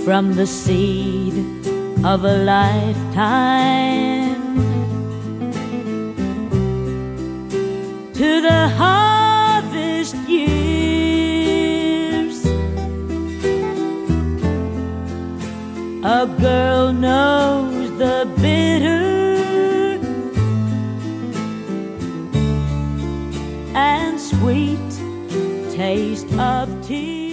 from the seed of a lifetime to the harvest years. A girl knows the bitter and sweet taste of tears.